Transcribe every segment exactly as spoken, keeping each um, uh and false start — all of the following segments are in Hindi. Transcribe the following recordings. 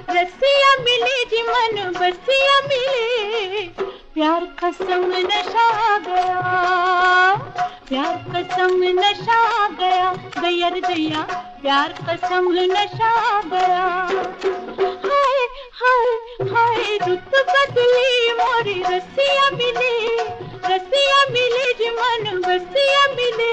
रसिया मिले जी मन बसिया मिले, प्यार कसम नशा गया, प्यार कसम नशा गया, गया रे गया, प्यार कसम नशा गया। हाय हाय हाय रुत बदली मोरी रसिया मिले, रसिया मिले जी मन बसिया मिले।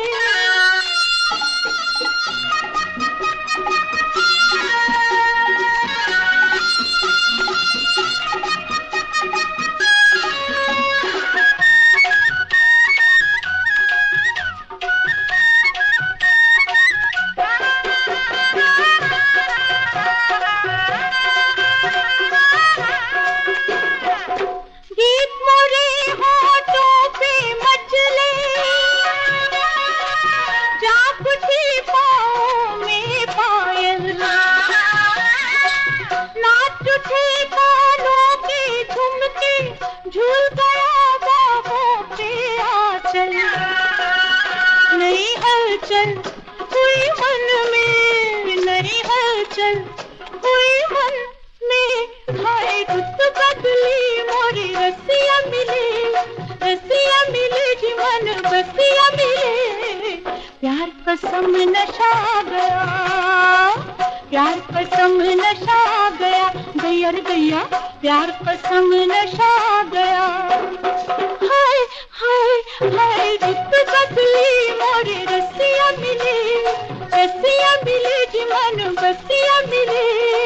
गीत मोरे होठों पे मचले, जाप उठी पाँव में पायल, नाच उठे कानों के झुमके, झूल गया बाहों पे आंचल। नई हलचल हुई मन में, नई हलचल हुई मन में, हाय रुत बदली मोरी रसिया मिले, रसिया मिले जी मन बसिया मिले। प्यार कसम नशा गया, प्यार कसम नशा गया, गया रे गया, प्यार कसम नशा गया। हाय हाय हाय रुत बदली मोरी रसिया मिले, रसिया मिले जी मन बसिया मिले।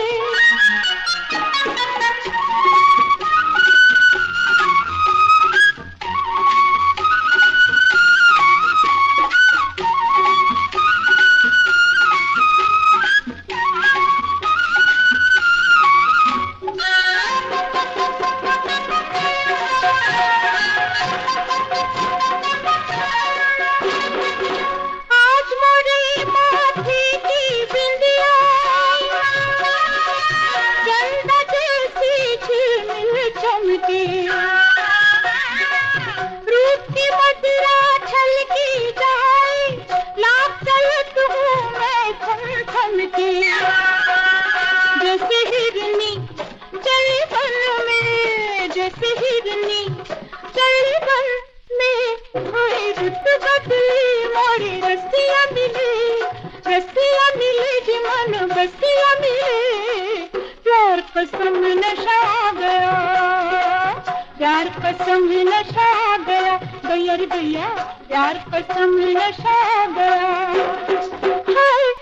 रूप की मदिरा छलकी जाए, लाख चलत हूँ मैं थम थम के। जैसे हिरनी चली बन में, जैसे हिरनी चली बन में, हाय रुत बदली मोरी रसिया मिले, रसिया मिले जी मन बसिया मिले। प्यार कसम नशा गया, प्यार कसम नशा गया, गया रे गया, प्यार कसम नशा गया। हाय